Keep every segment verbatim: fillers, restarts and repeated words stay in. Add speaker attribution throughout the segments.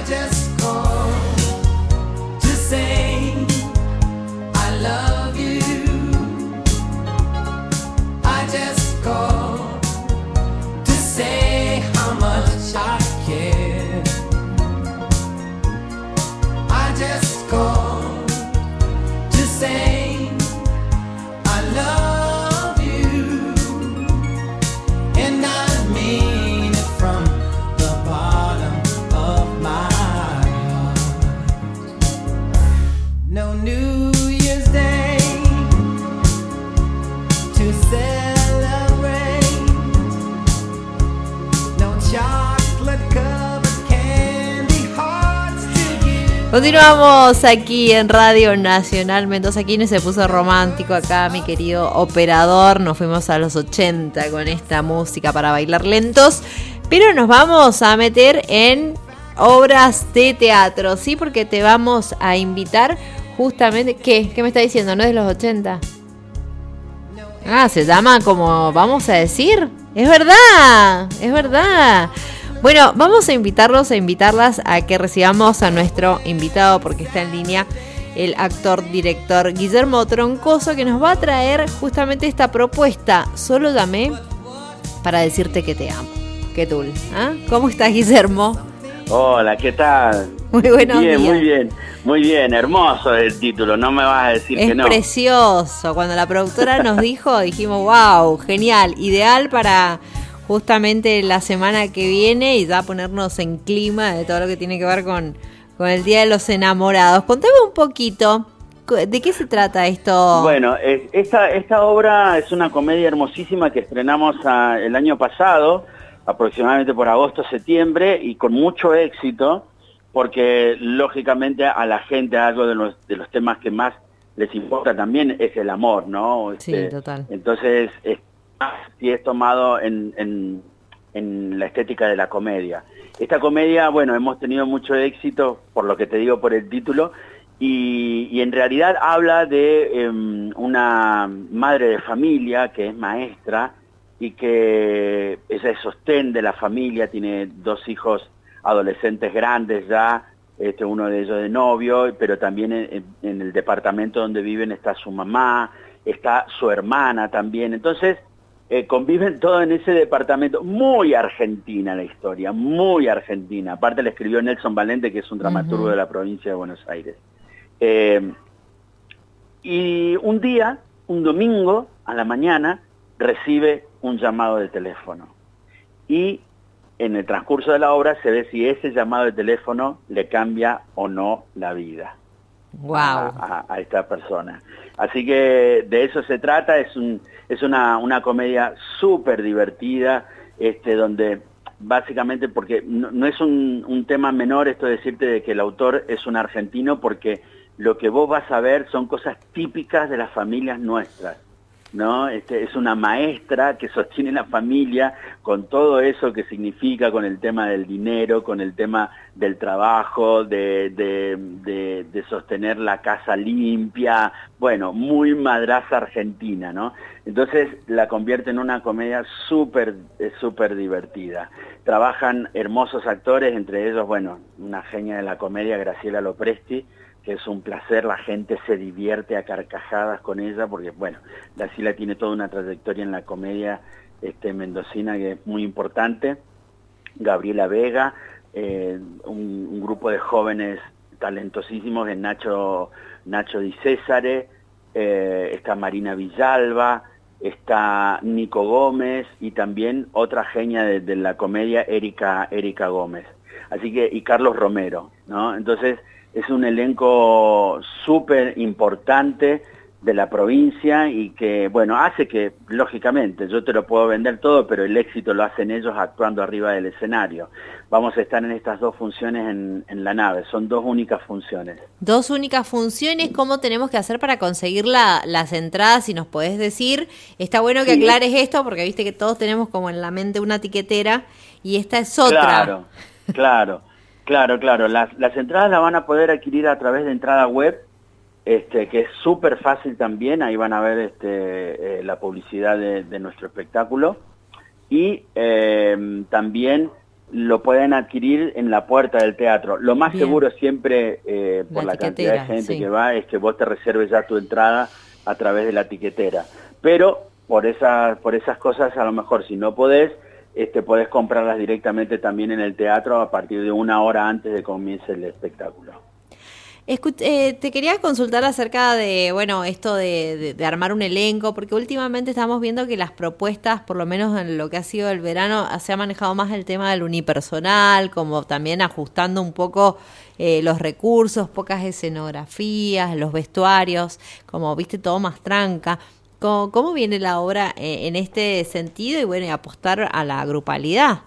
Speaker 1: Continuamos aquí en Radio Nacional Mendoza. Aquí se puso romántico acá, mi querido operador. Nos fuimos a los ochenta con esta música para bailar lentos. Pero nos vamos a meter en obras de teatro, ¿sí? Porque te vamos a invitar justamente... ¿Qué? ¿Qué me está diciendo? ¿No es de los ochenta? Ah, se llama como vamos a decir. Es verdad, es verdad. Bueno, vamos a invitarlos, a invitarlas a que recibamos a nuestro invitado, porque está en línea el actor, director Guillermo Troncoso, que nos va a traer justamente esta propuesta. Solo llamé para decirte que te amo. ¿Qué tal? ¿Ah? ¿Cómo estás, Guillermo?
Speaker 2: Hola, ¿qué tal?
Speaker 1: Muy buenos
Speaker 2: bien,
Speaker 1: días.
Speaker 2: Muy bien, muy bien, hermoso el título, no me vas a decir
Speaker 1: es
Speaker 2: que no.
Speaker 1: Es precioso. Cuando la productora nos dijo, dijimos, wow, genial, ideal para... justamente la semana que viene y ya ponernos en clima de todo lo que tiene que ver con, con el Día de los Enamorados. Contame un poquito, ¿de qué se trata esto?
Speaker 2: Bueno, esta, esta obra es una comedia hermosísima que estrenamos a, el año pasado, aproximadamente por agosto, septiembre, y con mucho éxito, porque lógicamente a la gente algo de los, de los temas que más les importa también es el amor, ¿no?
Speaker 1: Sí,
Speaker 2: este,
Speaker 1: total.
Speaker 2: Entonces... Es, y es tomado en, en, en la estética de la comedia. Esta comedia, bueno, hemos tenido mucho éxito, por lo que te digo por el título, y, y en realidad habla de eh, una madre de familia que es maestra y que ella es sostén de la familia, tiene dos hijos adolescentes grandes ya, este, uno de ellos de novio, pero también en, en el departamento donde viven está su mamá, está su hermana también, entonces... Eh, conviven todos en ese departamento, muy argentina la historia, muy argentina. Aparte la escribió Nelson Valente, que es un dramaturgo uh-huh. de la provincia de Buenos Aires. Eh, y un día, un domingo, a la mañana, recibe un llamado de teléfono. Y en el transcurso de la obra se ve si ese llamado de teléfono le cambia o no la vida.
Speaker 1: Wow.
Speaker 2: a, a, a esta persona. Así que de eso se trata, es un es una, una comedia súper divertida, este, donde básicamente, porque no, no es un, un tema menor esto de decirte de que el autor es un argentino, porque lo que vos vas a ver son cosas típicas de las familias nuestras, ¿no? Este, es una maestra que sostiene la familia con todo eso que significa, con el tema del dinero, con el tema del trabajo, de, de, de, de sostener la casa limpia, bueno, muy madraza argentina, ¿no? Entonces la convierte en una comedia súper, súper divertida. Trabajan hermosos actores, entre ellos, bueno, una genia de la comedia, Graciela Lopresti, que es un placer, la gente se divierte a carcajadas con ella, porque, bueno, Graciela tiene toda una trayectoria en la comedia este, mendocina que es muy importante. Gabriela Vega, eh, un, un grupo de jóvenes talentosísimos, en Nacho, Nacho Di Césare, eh, está Marina Villalba, está Nico Gómez y también otra genia de, de la comedia, Erika, Erika Gómez. Así que, y Carlos Romero, ¿no? Entonces, es un elenco súper importante de la provincia y que, bueno, hace que, lógicamente, yo te lo puedo vender todo, pero el éxito lo hacen ellos actuando arriba del escenario. Vamos a estar en estas dos funciones en, en la nave, son dos únicas funciones.
Speaker 1: Dos únicas funciones, ¿cómo tenemos que hacer para conseguir la, las entradas? Si nos podés decir, está bueno que sí. aclares esto, porque viste que todos tenemos como en la mente una tiquetera y esta es otra.
Speaker 2: Claro, claro. Claro, claro. Las, las entradas las van a poder adquirir a través de entrada web, este, que es súper fácil también. Ahí van a ver este, eh, la publicidad de, de nuestro espectáculo. Y eh, también lo pueden adquirir en la puerta del teatro. Lo más Bien. seguro siempre, eh, por la, la cantidad de gente sí. que va, es que vos te reserves ya tu entrada a través de la tiquetera. Pero por, esa, por esas cosas, a lo mejor, si no podés, este, podés comprarlas directamente también en el teatro a partir de una hora antes de que comience el espectáculo.
Speaker 1: Escuch eh, te quería consultar acerca de, bueno, esto de, de, de armar un elenco, porque últimamente estamos viendo que las propuestas, por lo menos en lo que ha sido el verano, se ha manejado más el tema del unipersonal, como también ajustando un poco eh, los recursos, pocas escenografías, los vestuarios, como viste, todo más tranca. ¿Cómo, cómo viene la obra eh, en este sentido y, bueno, y apostar a la grupalidad?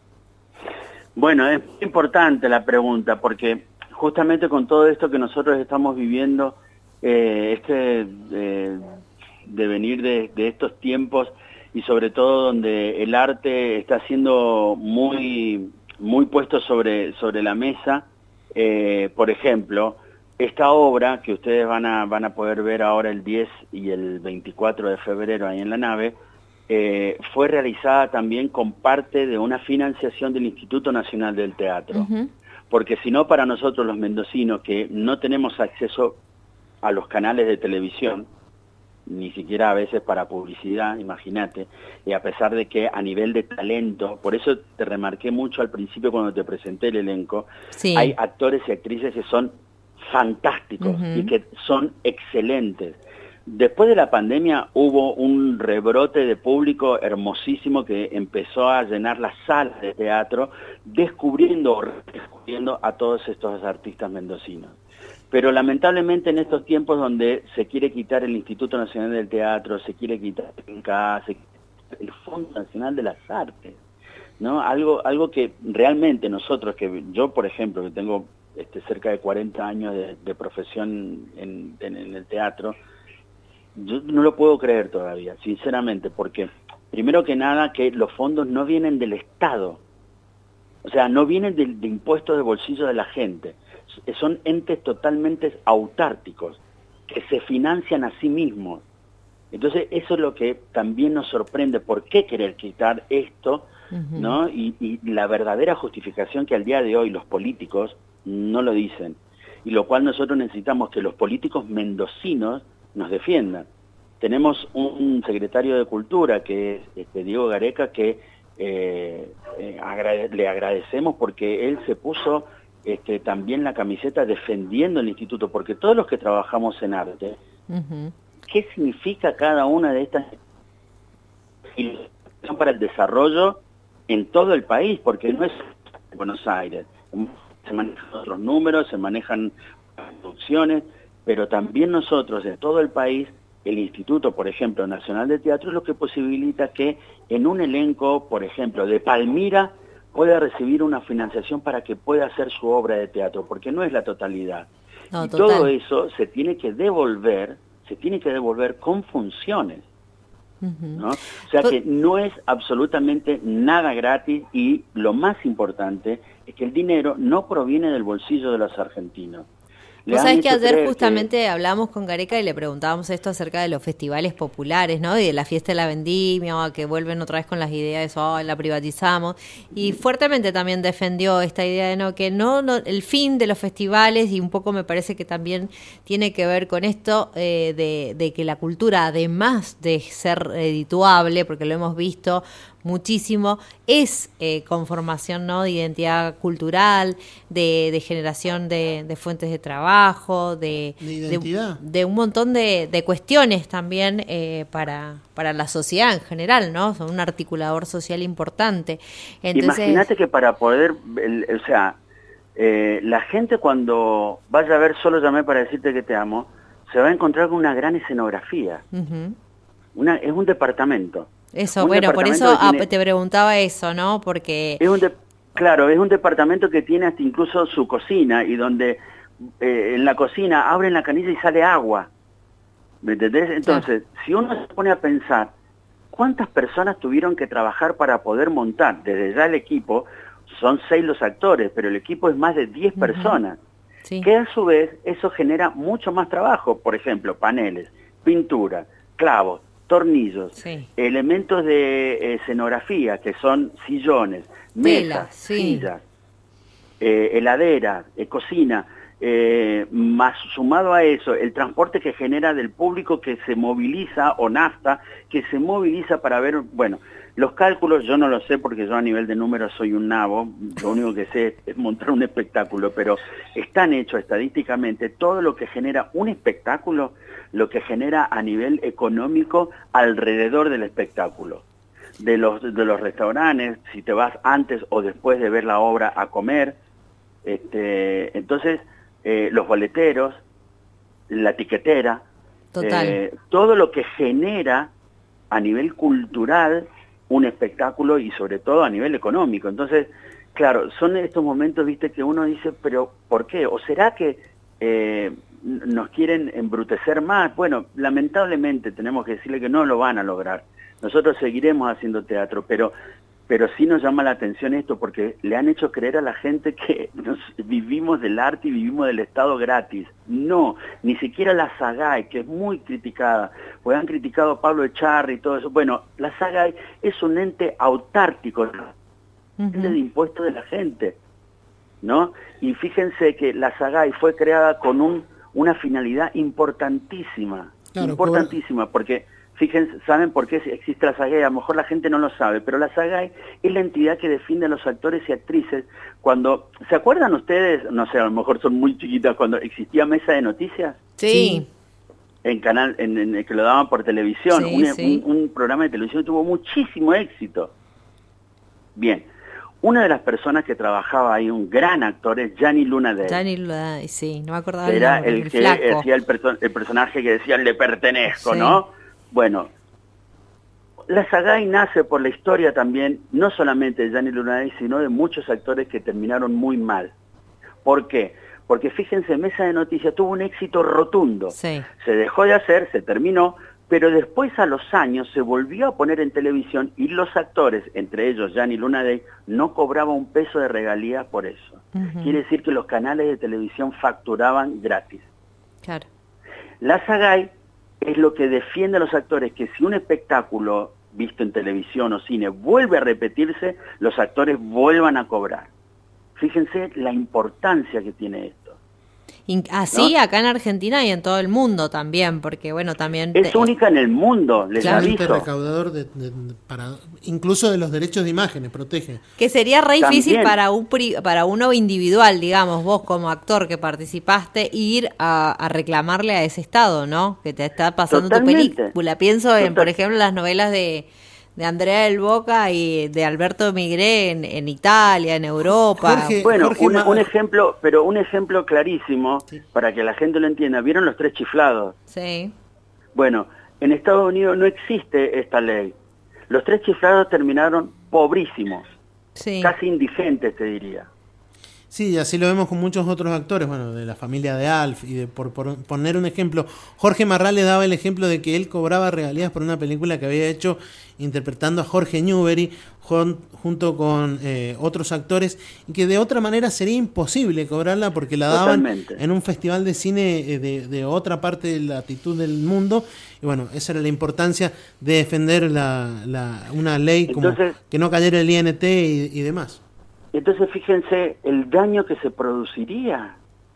Speaker 2: Bueno, es importante la pregunta, porque justamente con todo esto que nosotros estamos viviendo, eh, este eh, devenir de, de estos tiempos y sobre todo donde el arte está siendo muy, muy puesto sobre, sobre la mesa, eh, por ejemplo, esta obra que ustedes van a, van a poder ver ahora el diez y el veinticuatro de febrero ahí en la nave, eh, fue realizada también con parte de una financiación del Instituto Nacional del Teatro. Uh-huh. Porque si no, para nosotros los mendocinos que no tenemos acceso a los canales de televisión, ni siquiera a veces para publicidad, imagínate, y a pesar de que a nivel de talento, por eso te remarqué mucho al principio cuando te presenté el elenco, sí. hay actores y actrices que son fantásticos uh-huh. y que son excelentes. Después de la pandemia hubo un rebrote de público hermosísimo que empezó a llenar las salas de teatro, descubriendo o redescubriendo a todos estos artistas mendocinos. Pero lamentablemente en estos tiempos donde se quiere quitar el Instituto Nacional del Teatro, se quiere quitar el I N C A, se quiere quitar el Fondo Nacional de las Artes, ¿no? Algo, algo que realmente nosotros, que yo por ejemplo, que tengo este, cerca de cuarenta años de, de profesión en, en, en el teatro, yo no lo puedo creer todavía, sinceramente, porque primero que nada que los fondos no vienen del Estado, o sea, no vienen de, de impuestos de bolsillo de la gente, son entes totalmente autárticos, que se financian a sí mismos. Entonces eso es lo que también nos sorprende, ¿por qué querer quitar esto? Uh-huh. ¿No? Y, y la verdadera justificación que al día de hoy los políticos no lo dicen, y lo cual nosotros necesitamos que los políticos mendocinos nos defiendan. Tenemos un secretario de Cultura, que es este, Diego Gareca, que eh, eh, agrade le agradecemos porque él se puso este, también la camiseta defendiendo el instituto, porque todos los que trabajamos en arte, uh-huh. ¿qué significa cada una de estas para el desarrollo en todo el país? Porque no es Buenos Aires, se manejan otros números, se manejan producciones, pero también nosotros, en todo el país, el Instituto, por ejemplo, Nacional de Teatro, es lo que posibilita que en un elenco, por ejemplo, de Palmira, pueda recibir una financiación para que pueda hacer su obra de teatro, porque no es la totalidad. No, y total. Todo eso se tiene que devolver, se tiene que devolver con funciones. Uh-huh. ¿No? O sea que no es absolutamente nada gratis, y lo más importante es que el dinero no proviene del bolsillo de los argentinos.
Speaker 1: Vos sabés que ayer justamente que... hablamos con Gareca y le preguntábamos esto acerca de los festivales populares, ¿no? Y de la fiesta de la vendimia, o que vuelven otra vez con las ideas de, oh, la privatizamos. Y fuertemente también defendió esta idea de no, que no, no, el fin de los festivales, y un poco me parece que también tiene que ver con esto eh, de, de que la cultura, además de ser edituable, porque lo hemos visto muchísimo, es eh, conformación, ¿no?, de identidad cultural, de, de generación de, de fuentes de trabajo, de,
Speaker 3: de identidad,
Speaker 1: de, de un montón de, de cuestiones también eh, para, para la sociedad en general, ¿no? Son un articulador social importante. Entonces,
Speaker 2: imagínate que para poder, el, o sea, eh, la gente cuando vaya a ver Solo llamé para decirte que te amo, se va a encontrar con una gran escenografía. Uh-huh. Una, es un departamento.
Speaker 1: Eso, bueno, por eso tiene, te preguntaba eso, ¿no? Porque...
Speaker 2: Es un de, claro, es un departamento que tiene hasta incluso su cocina, y donde eh, en la cocina abren la canilla y sale agua. ¿Me entendés? Entonces, claro, si uno se pone a pensar, ¿cuántas personas tuvieron que trabajar para poder montar? Desde ya el equipo, son seis los actores, pero el equipo es más de diez uh-huh. personas. Sí. Que a su vez eso genera mucho más trabajo. Por ejemplo, paneles, pintura, clavos, tornillos,
Speaker 1: sí.
Speaker 2: elementos de escenografía, que son sillones, mesas,
Speaker 1: Tela, sí.
Speaker 2: sillas, eh, heladera, eh, cocina, eh, más sumado a eso, el transporte que genera del público que se moviliza, o nafta, que se moviliza para ver, bueno, los cálculos yo no lo sé porque yo a nivel de números soy un nabo, lo único que sé es montar un espectáculo, pero están hechos estadísticamente todo lo que genera un espectáculo, lo que genera a nivel económico alrededor del espectáculo. De los, de los restaurantes, si te vas antes o después de ver la obra a comer, este, entonces eh, los boleteros, la tiquetera,
Speaker 1: Total.
Speaker 2: Eh, todo lo que genera a nivel cultural un espectáculo y sobre todo a nivel económico. Entonces, claro, son estos momentos, viste, que uno dice, pero ¿por qué? ¿O será que eh, nos quieren embrutecer más? Bueno, lamentablemente tenemos que decirle que no lo van a lograr. Nosotros seguiremos haciendo teatro, pero pero sí nos llama la atención esto, porque le han hecho creer a la gente que nos, vivimos del arte y vivimos del Estado gratis. No, ni siquiera la SAGAI, que es muy criticada, pues han criticado a Pablo Echarri y todo eso. Bueno, la SAGAI es un ente autártico, ¿no? Uh-huh. Es de impuestos de la gente, ¿no? Y fíjense que la SAGAI fue creada con un, una finalidad importantísima, claro, importantísima, por... porque... Fíjense, ¿saben por qué existe la SAGAI? A lo mejor la gente no lo sabe, pero la SAGAI es la entidad que defiende a los actores y actrices. Cuando, ¿se acuerdan ustedes? No sé, a lo mejor son muy chiquitas, cuando existía Mesa de Noticias.
Speaker 1: Sí.
Speaker 2: En canal, en, en que lo daban por televisión,
Speaker 1: sí,
Speaker 2: un,
Speaker 1: sí.
Speaker 2: Un, un programa de televisión que tuvo muchísimo éxito. Bien, una de las personas que trabajaba ahí, un gran actor, es Gianni Lunadei.
Speaker 1: Gianni Lunadei, sí, no me acordaba el
Speaker 2: Era
Speaker 1: nombre,
Speaker 2: el,
Speaker 1: el
Speaker 2: que
Speaker 1: flaco.
Speaker 2: hacía el, perso el personaje que decía le pertenezco,
Speaker 1: sí.
Speaker 2: ¿no? Bueno, la SAGAI nace por la historia también, no solamente de Gianni Lunadei, sino de muchos actores que terminaron muy mal. ¿Por qué? Porque fíjense, Mesa de Noticias tuvo un éxito rotundo.
Speaker 1: Sí.
Speaker 2: Se dejó de hacer, se terminó, pero después a los años se volvió a poner en televisión y los actores, entre ellos Gianni Lunadei, no cobraban un peso de regalías por eso. Uh-huh. Quiere decir que los canales de televisión facturaban gratis.
Speaker 1: Claro.
Speaker 2: La SAGAI es lo que defiende a los actores, que si un espectáculo visto en televisión o cine vuelve a repetirse, los actores vuelvan a cobrar. Fíjense la importancia que tiene esto.
Speaker 1: Así,
Speaker 2: ¿no?
Speaker 1: Acá en Argentina y en todo el mundo también, porque bueno, también...
Speaker 2: Es
Speaker 1: te...
Speaker 2: única en el mundo, les
Speaker 3: claro,
Speaker 2: aviso.
Speaker 3: recaudador de, de, de, para, incluso de los derechos de imágenes, protege.
Speaker 1: Que sería re difícil para un para uno individual, digamos, vos como actor que participaste, ir a, a reclamarle a ese Estado, ¿no? Que te está pasando Totalmente. Tu película. Pienso Total. en, por ejemplo, las novelas de... de Andrea del Boca y de Alberto Migré en, en Italia, en Europa.
Speaker 2: Jorge, bueno, Jorge un, un ejemplo, pero un ejemplo clarísimo, sí. para que la gente lo entienda. ¿Vieron Los Tres Chiflados?
Speaker 1: Sí.
Speaker 2: Bueno, en Estados Unidos no existe esta ley. Los Tres Chiflados terminaron pobrísimos, sí. casi indigentes, te diría.
Speaker 3: Sí, así lo vemos con muchos otros actores, bueno, de la familia de Alf, y de, por, por poner un ejemplo, Jorge Marrale daba el ejemplo de que él cobraba regalías por una película que había hecho interpretando a Jorge Newbery jun, junto con eh, otros actores, y que de otra manera sería imposible cobrarla porque la daban Totalmente. En un festival de cine eh, de, de otra parte de la latitud del mundo, y bueno, esa era la importancia de defender la, la, una ley como Entonces, que no cayera el I N T y, y demás.
Speaker 2: Entonces fíjense el daño que se produciría,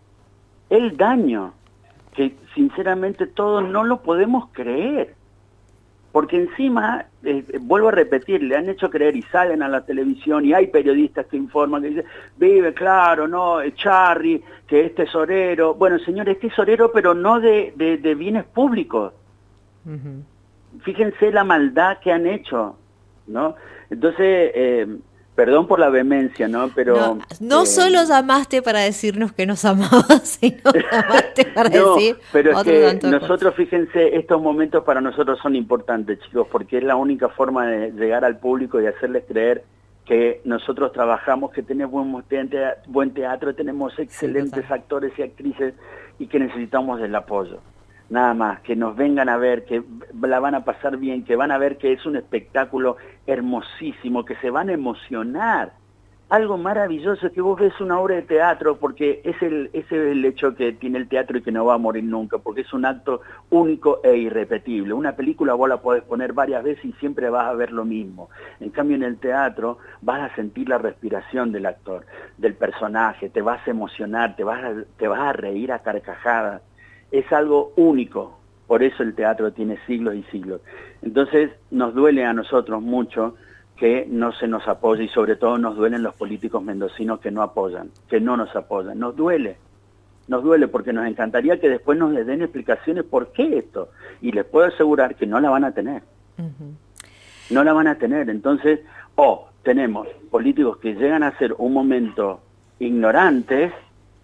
Speaker 2: el daño, que sinceramente todos no lo podemos creer, porque encima, eh, vuelvo a repetir, le han hecho creer y salen a la televisión y hay periodistas que informan, que dicen, vive, claro, no, Echarri, que es tesorero, bueno señores, es tesorero pero no de, de, de bienes públicos, uh-huh. Fíjense la maldad que han hecho, ¿no? Entonces... Eh, Perdón por la vehemencia, ¿no? Pero
Speaker 1: no, no eh, solo llamaste para decirnos que nos amabas, sino llamaste para
Speaker 2: no,
Speaker 1: decir
Speaker 2: pero es
Speaker 1: otro
Speaker 2: que
Speaker 1: tanto
Speaker 2: nosotros, fíjense, estos momentos para nosotros son importantes, chicos, porque es la única forma de llegar al público y hacerles creer que nosotros trabajamos, que tenemos buen teatro, buen teatro tenemos excelentes sí, actores y actrices y que necesitamos del apoyo. Nada más, que nos vengan a ver, que la van a pasar bien, que van a ver que es un espectáculo hermosísimo, que se van a emocionar. algo maravilloso, es que vos ves una obra de teatro, porque es el, ese es el hecho que tiene el teatro y que no va a morir nunca, porque es un acto único e irrepetible. Una película vos la podés poner varias veces y siempre vas a ver lo mismo. En cambio, en el teatro vas a sentir la respiración del actor, del personaje, te vas a emocionar, te vas a, te vas a reír a carcajadas. Es algo único, por eso el teatro tiene siglos y siglos. Entonces, nos duele a nosotros mucho que no se nos apoye, y sobre todo nos duelen los políticos mendocinos que no apoyan, que no nos apoyan. Nos duele, nos duele porque nos encantaría que después nos den explicaciones por qué esto, y les puedo asegurar que no la van a tener. Uh-huh. No la van a tener. Entonces, o oh, tenemos políticos que llegan a ser un momento ignorantes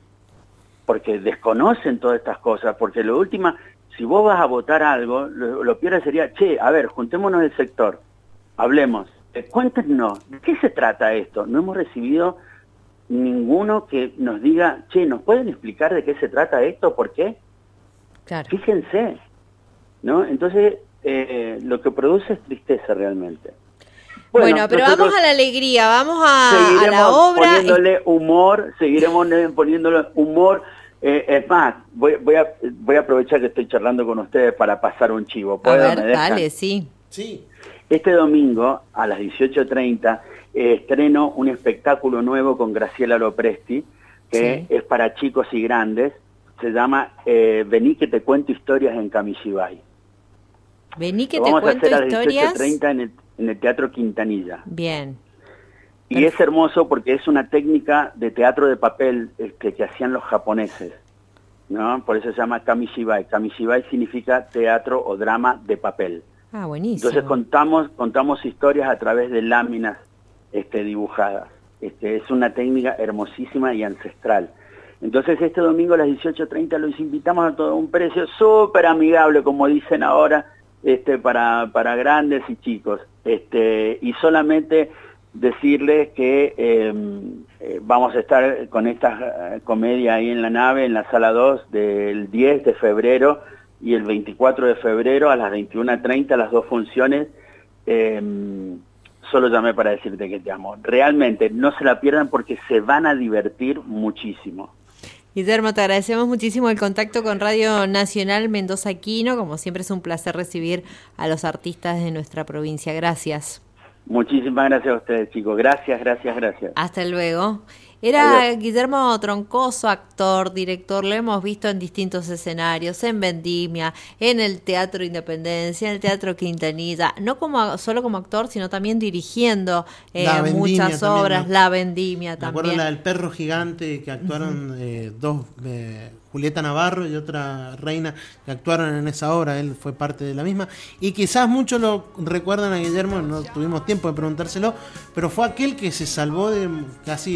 Speaker 2: porque desconocen todas estas cosas, porque lo última, si vos vas a votar algo, lo, lo peor sería, che, a ver, juntémonos del sector, hablemos. Eh, cuéntenos, ¿de qué se trata esto? No hemos recibido ninguno que nos diga, che, ¿nos pueden explicar de qué se trata esto? ¿Por qué? Claro. Fíjense, ¿no? Entonces, eh, lo que produce es tristeza realmente.
Speaker 1: Bueno, bueno pero vamos a la alegría, vamos a, a la obra.
Speaker 2: Poniéndole humor, seguiremos poniéndole humor. Eh, es más, voy, voy, a, voy a aprovechar que estoy charlando con ustedes para pasar un chivo.
Speaker 1: A ver, dale, sí.
Speaker 3: Sí.
Speaker 2: Este domingo, a las dieciocho treinta, eh, estreno un espectáculo nuevo con Graciela Lopresti, que sí. es para chicos y grandes. Se llama eh, Vení que te cuento historias en Kamishibai.
Speaker 1: Vení que te cuento historias.
Speaker 2: Vamos a hacer a las dieciocho treinta en el, en el Teatro Quintanilla.
Speaker 1: Bien.
Speaker 2: Y Perfecto. Es hermoso porque es una técnica de teatro de papel este, que hacían los japoneses, ¿no? Por eso se llama Kamishibai. Kamishibai significa teatro o drama de papel.
Speaker 1: Ah, buenísimo.
Speaker 2: Entonces contamos contamos historias a través de láminas este, dibujadas. Este, es una técnica hermosísima y ancestral. Entonces este domingo a las dieciocho treinta los invitamos a todo un precio súper amigable, como dicen ahora, este, para, para grandes y chicos. Este, y solamente decirles que eh, eh, vamos a estar con esta uh, comedia ahí en la nave, en la sala dos, del diez de febrero y el veinticuatro de febrero a las veintiuna treinta, las dos funciones. Eh, solo llamé para decirte que te amo. Realmente no se la pierdan porque se van a divertir muchísimo.
Speaker 1: Guillermo, te agradecemos muchísimo el contacto con Radio Nacional Mendoza Quino. Como siempre es un placer recibir a los artistas de nuestra provincia. Gracias.
Speaker 2: Muchísimas gracias a ustedes, chicos. Gracias, gracias, gracias.
Speaker 1: Hasta luego. Era Adiós. Guillermo Troncoso, actor, director, lo hemos visto en distintos escenarios, en Vendimia, en el Teatro Independencia, en el Teatro Quintanilla, no como solo como actor, sino también dirigiendo eh, muchas también, obras, ¿no? La Vendimia también. Me acuerdo
Speaker 3: la del Perro Gigante, que actuaron uh-huh. eh, dos, eh, Julieta Navarro y otra reina, que actuaron en esa obra, él fue parte de la misma, y quizás muchos lo recuerdan a Guillermo, no tuvimos tiempo de preguntárselo, pero fue aquel que se salvó de casi